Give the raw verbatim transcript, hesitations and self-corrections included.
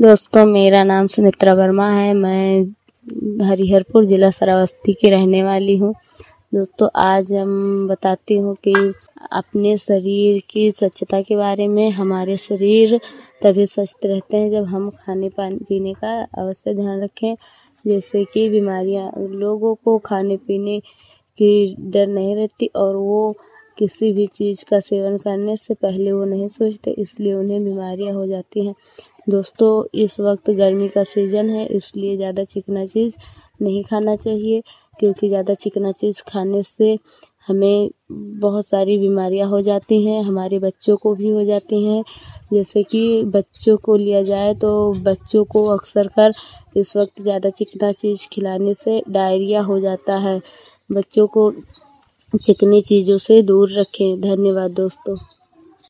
दोस्तों, मेरा नाम सुमित्रा वर्मा है। मैं हरिहरपुर जिला श्रावस्ती की रहने वाली हूँ। दोस्तों, आज हम बताती हूँ कि अपने शरीर की स्वच्छता के बारे में। हमारे शरीर तभी स्वस्थ रहते हैं जब हम खाने पानी पीने का अवश्य ध्यान रखें। जैसे कि बीमारियाँ, लोगों को खाने पीने की डर नहीं रहती और वो किसी भी चीज़ का सेवन करने से पहले वो नहीं सोचते, इसलिए उन्हें बीमारियाँ हो जाती हैं। दोस्तों, इस वक्त गर्मी का सीज़न है, इसलिए ज़्यादा चिकना चीज़ नहीं खाना चाहिए, क्योंकि ज़्यादा चिकना चीज़ खाने से हमें बहुत सारी बीमारियां हो जाती हैं। हमारे बच्चों को भी हो जाती हैं। जैसे कि बच्चों को लिया जाए तो बच्चों को अक्सर कर इस वक्त ज़्यादा चिकना चीज़ खिलाने से डायरिया हो जाता है। बच्चों को चिकनी चीज़ों से दूर रखें। धन्यवाद दोस्तों।